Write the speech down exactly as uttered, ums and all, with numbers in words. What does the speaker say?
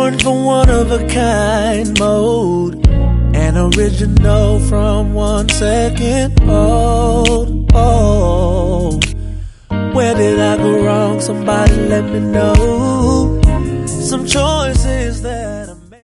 different from one of a kind mode. An original from one second old. Oh, where did I go wrong? Somebody let me know. Some choices